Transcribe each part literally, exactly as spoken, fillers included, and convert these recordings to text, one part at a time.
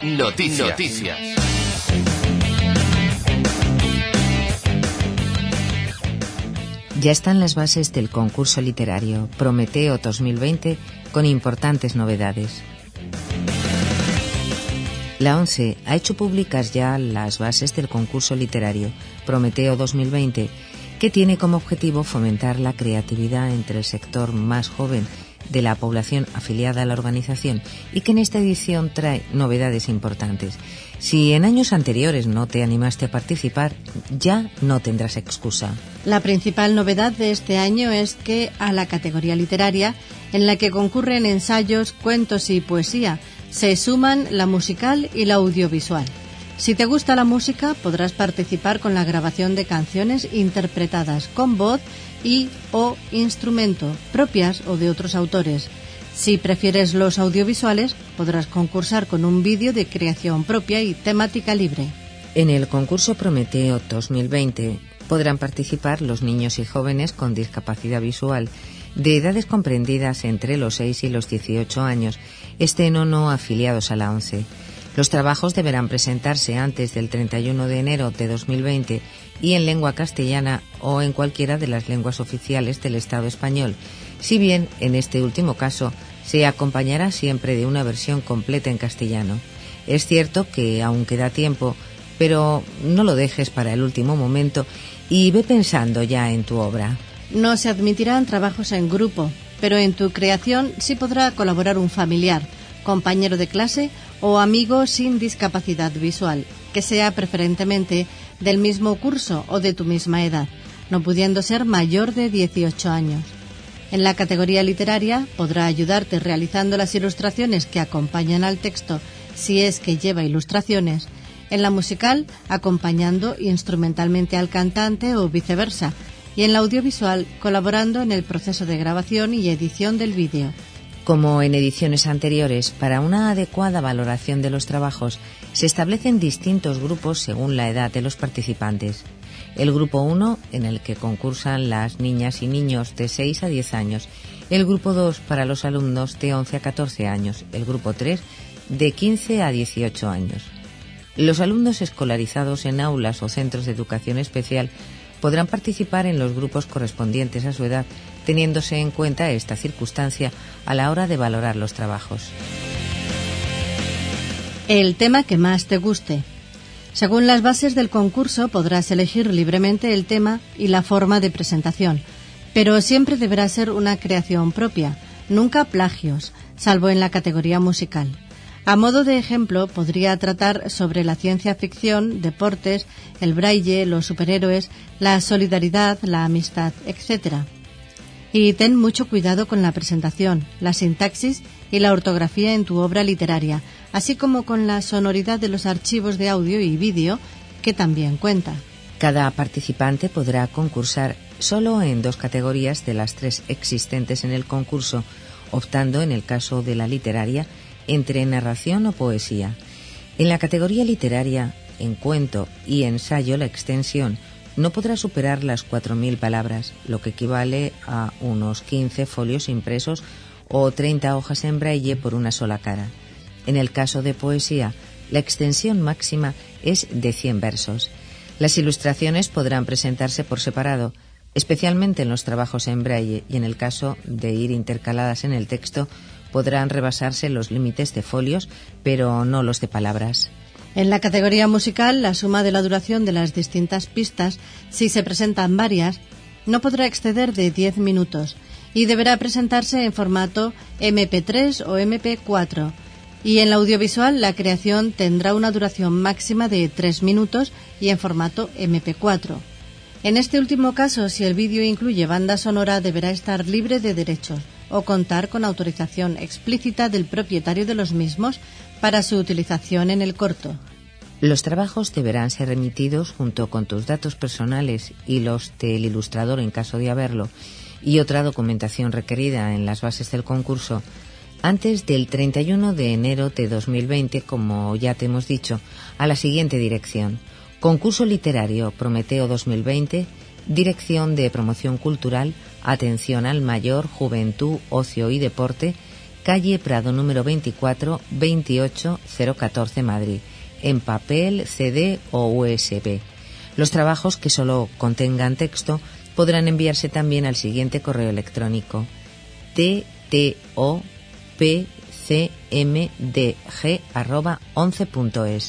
Noticias. Noticias. Ya están las bases del concurso literario Prometeo dos mil veinte con importantes novedades. La ONCE ha hecho públicas ya las bases del concurso literario Prometeo dos mil veinte, que tiene como objetivo fomentar la creatividad entre el sector más joven de la población afiliada a la organización y que en esta edición trae novedades importantes. Si en años anteriores no te animaste a participar, ya no tendrás excusa. La principal novedad de este año es que a la categoría literaria, en la que concurren ensayos, cuentos y poesía, se suman la musical y la audiovisual. Si te gusta la música, podrás participar con la grabación de canciones interpretadas con voz y o instrumento, propias o de otros autores. Si prefieres los audiovisuales, podrás concursar con un vídeo de creación propia y temática libre. En el concurso Prometeo dos mil veinte podrán participar los niños y jóvenes con discapacidad visual de edades comprendidas entre los seis y los dieciocho años, estén o no afiliados a la ONCE. Los trabajos deberán presentarse antes del treinta y uno de enero de dos mil veinte y en lengua castellana o en cualquiera de las lenguas oficiales del Estado español, si bien en este último caso se acompañará siempre de una versión completa en castellano. Es cierto que aún queda tiempo, pero no lo dejes para el último momento y ve pensando ya en tu obra. No se admitirán trabajos en grupo, pero en tu creación sí podrá colaborar un familiar, compañero de clase o amigo sin discapacidad visual, que sea preferentemente del mismo curso o de tu misma edad, no pudiendo ser mayor de dieciocho años. En la categoría literaria podrá ayudarte realizando las ilustraciones que acompañan al texto, si es que lleva ilustraciones. En la musical, acompañando instrumentalmente al cantante o viceversa. Y en la audiovisual, colaborando en el proceso de grabación y edición del vídeo. Como en ediciones anteriores, para una adecuada valoración de los trabajos, se establecen distintos grupos según la edad de los participantes. El grupo uno, en el que concursan las niñas y niños de seis a diez años. El grupo dos, para los alumnos de once a catorce años. El grupo tres, de quince a dieciocho años. Los alumnos escolarizados en aulas o centros de educación especial podrán participar en los grupos correspondientes a su edad, teniéndose en cuenta esta circunstancia a la hora de valorar los trabajos. El tema que más te guste. Según las bases del concurso, podrás elegir libremente el tema y la forma de presentación, pero siempre deberá ser una creación propia, nunca plagios, salvo en la categoría musical. A modo de ejemplo, podría tratar sobre la ciencia ficción, deportes, el braille, los superhéroes, la solidaridad, la amistad, etcétera. Y ten mucho cuidado con la presentación, la sintaxis y la ortografía en tu obra literaria, así como con la sonoridad de los archivos de audio y vídeo, que también cuenta. Cada participante podrá concursar solo en dos categorías de las tres existentes en el concurso, optando, en el caso de la literaria, entre narración o poesía. En la categoría literaria, en cuento y ensayo, la extensión no podrá superar las cuatro mil palabras, lo que equivale a unos quince folios impresos o treinta hojas en braille por una sola cara. En el caso de poesía, la extensión máxima es de cien versos. Las ilustraciones podrán presentarse por separado, especialmente en los trabajos en braille, y en el caso de ir intercaladas en el texto, podrán rebasarse los límites de folios, pero no los de palabras. En la categoría musical, la suma de la duración de las distintas pistas, si se presentan varias, no podrá exceder de diez minutos y deberá presentarse en formato eme pe tres o eme pe cuatro. Y en la audiovisual, la creación tendrá una duración máxima de tres minutos y en formato eme pe cuatro. En este último caso, si el vídeo incluye banda sonora, deberá estar libre de derechos o contar con autorización explícita del propietario de los mismos para su utilización en el corto. Los trabajos deberán ser remitidos junto con tus datos personales y los del ilustrador en caso de haberlo, y otra documentación requerida en las bases del concurso, antes del treinta y uno de enero de dos mil veinte, como ya te hemos dicho, a la siguiente dirección: Concurso Literario Prometeo dos mil veinte, Dirección de Promoción Cultural, Atención al Mayor, Juventud, Ocio y Deporte, calle Prado número veinticuatro, veintiocho cero catorce, Madrid, en papel, C D o U S B. Los trabajos que solo contengan texto podrán enviarse también al siguiente correo electrónico: t t o p c m d g arroba once punto es.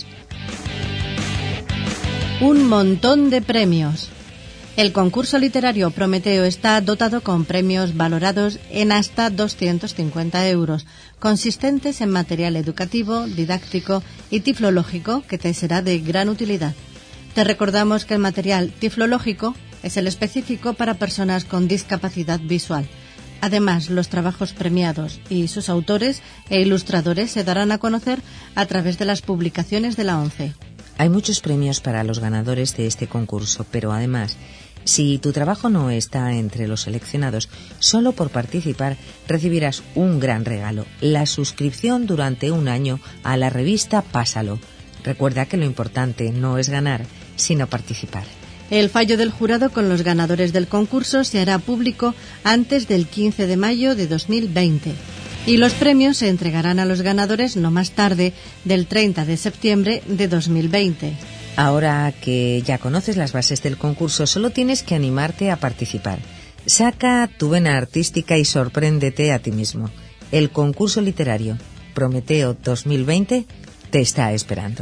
Un montón de premios. El concurso literario Prometeo está dotado con premios valorados en hasta doscientos cincuenta euros, consistentes en material educativo, didáctico y tiflológico que te será de gran utilidad. Te recordamos que el material tiflológico es el específico para personas con discapacidad visual. Además, los trabajos premiados y sus autores e ilustradores se darán a conocer a través de las publicaciones de la ONCE. Hay muchos premios para los ganadores de este concurso, pero además, si tu trabajo no está entre los seleccionados, solo por participar recibirás un gran regalo: la suscripción durante un año a la revista Pásalo. Recuerda que lo importante no es ganar, sino participar. El fallo del jurado con los ganadores del concurso se hará público antes del quince de mayo de dos mil veinte. Y los premios se entregarán a los ganadores no más tarde del treinta de septiembre de dos mil veinte. Ahora que ya conoces las bases del concurso, solo tienes que animarte a participar. Saca tu vena artística y sorpréndete a ti mismo. El concurso literario Prometeo dos mil veinte te está esperando.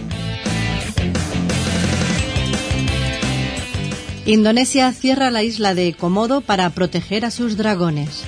Indonesia cierra la isla de Komodo para proteger a sus dragones.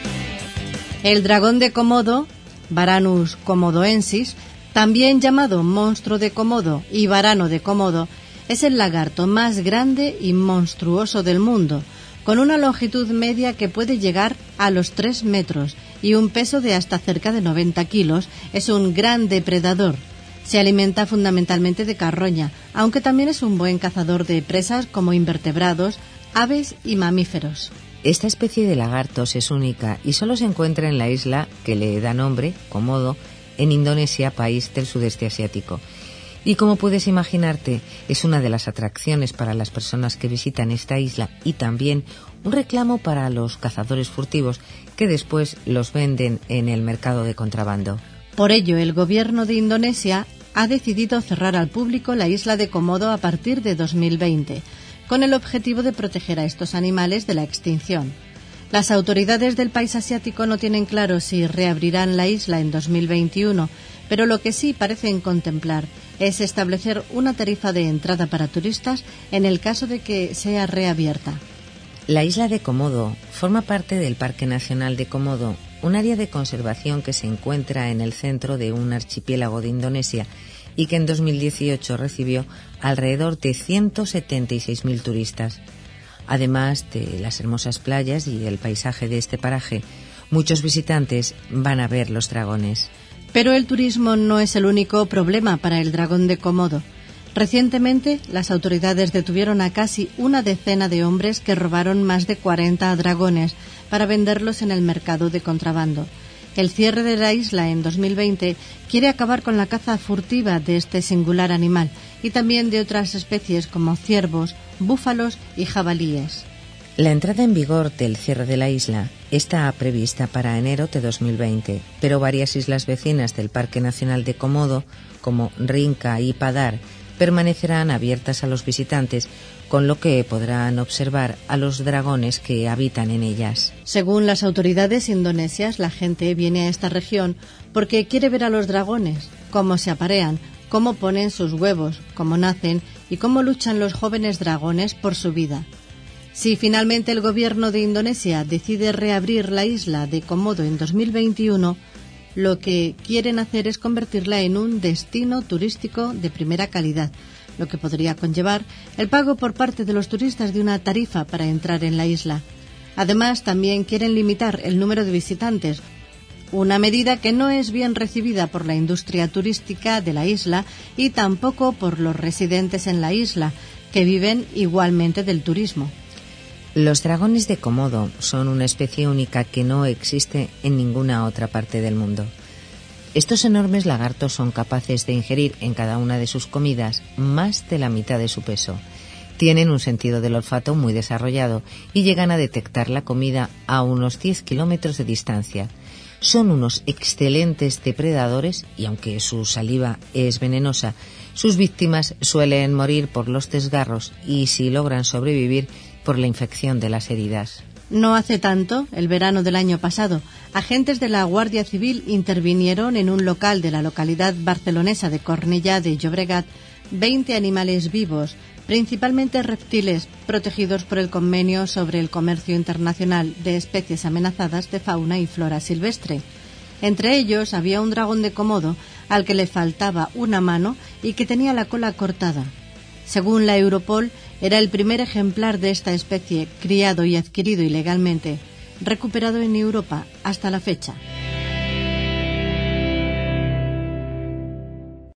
El dragón de Komodo, Varanus komodoensis, también llamado monstruo de Komodo y varano de Komodo, es el lagarto más grande y monstruoso del mundo, con una longitud media que puede llegar a los tres metros y un peso de hasta cerca de noventa kilos. Es un gran depredador. Se alimenta fundamentalmente de carroña, aunque también es un buen cazador de presas como invertebrados, aves y mamíferos. Esta especie de lagartos es única y solo se encuentra en la isla que le da nombre, Komodo, en Indonesia, país del sudeste asiático. Y como puedes imaginarte, es una de las atracciones para las personas que visitan esta isla y también un reclamo para los cazadores furtivos que después los venden en el mercado de contrabando. Por ello, el gobierno de Indonesia ha decidido cerrar al público la isla de Komodo a partir de dos mil veinte, con el objetivo de proteger a estos animales de la extinción. Las autoridades del país asiático no tienen claro si reabrirán la isla en dos mil veintiuno, pero lo que sí parecen contemplar es establecer una tarifa de entrada para turistas en el caso de que sea reabierta. La isla de Komodo forma parte del Parque Nacional de Komodo, un área de conservación que se encuentra en el centro de un archipiélago de Indonesia y que en dos mil dieciocho recibió alrededor de ciento setenta y seis mil turistas. Además de las hermosas playas y el paisaje de este paraje, muchos visitantes van a ver los dragones. Pero el turismo no es el único problema para el dragón de Komodo. Recientemente, las autoridades detuvieron a casi una decena de hombres que robaron más de cuarenta dragones para venderlos en el mercado de contrabando. El cierre de la isla en dos mil veinte quiere acabar con la caza furtiva de este singular animal y también de otras especies como ciervos, búfalos y jabalíes. La entrada en vigor del cierre de la isla está prevista para enero de dos mil veinte, pero varias islas vecinas del Parque Nacional de Komodo, como Rinca y Padar, permanecerán abiertas a los visitantes, con lo que podrán observar a los dragones que habitan en ellas. Según las autoridades indonesias, la gente viene a esta región porque quiere ver a los dragones, cómo se aparean, cómo ponen sus huevos, cómo nacen y cómo luchan los jóvenes dragones por su vida. Si finalmente el gobierno de Indonesia decide reabrir la isla de Komodo en dos mil veintiuno, lo que quieren hacer es convertirla en un destino turístico de primera calidad, lo que podría conllevar el pago por parte de los turistas de una tarifa para entrar en la isla. Además, también quieren limitar el número de visitantes, una medida que no es bien recibida por la industria turística de la isla y tampoco por los residentes en la isla, que viven igualmente del turismo. Los dragones de Komodo son una especie única que no existe en ninguna otra parte del mundo. Estos enormes lagartos son capaces de ingerir en cada una de sus comidas más de la mitad de su peso. Tienen un sentido del olfato muy desarrollado y llegan a detectar la comida a unos diez kilómetros de distancia. Son unos excelentes depredadores y aunque su saliva es venenosa, sus víctimas suelen morir por los desgarros y, si logran sobrevivir, por la infección de las heridas. No hace tanto, el verano del año pasado, agentes de la Guardia Civil intervinieron en un local de la localidad barcelonesa de Cornellà de Llobregat veinte animales vivos, principalmente reptiles, protegidos por el Convenio sobre el Comercio Internacional de Especies Amenazadas de Fauna y Flora Silvestre. Entre ellos había un dragón de Komodo al que le faltaba una mano y que tenía la cola cortada. Según la Europol, era el primer ejemplar de esta especie criado y adquirido ilegalmente, recuperado en Europa hasta la fecha.